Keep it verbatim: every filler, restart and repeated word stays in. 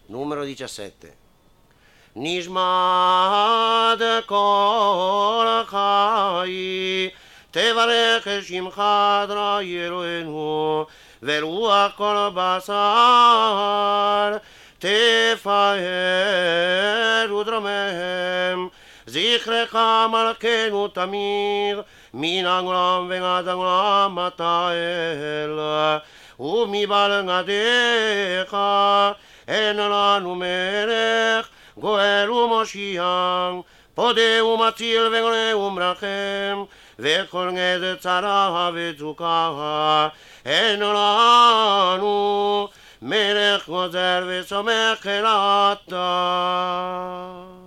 Numero diciassette. נשמע קול חי, תברך שמך אדוני אלוהינו, ורוח כל בשר, תפאר ודרומם, זכרך מלכנו תמיד, מן העולם ועד העולם אתה אל, ומבלעדיך אין לנו מלך, גואל ומושיע, פודה ומציל וגולה ומרחם, וכל גזע צרה וצוקה, אין לנו מלך גוזר וסומך אל אתה.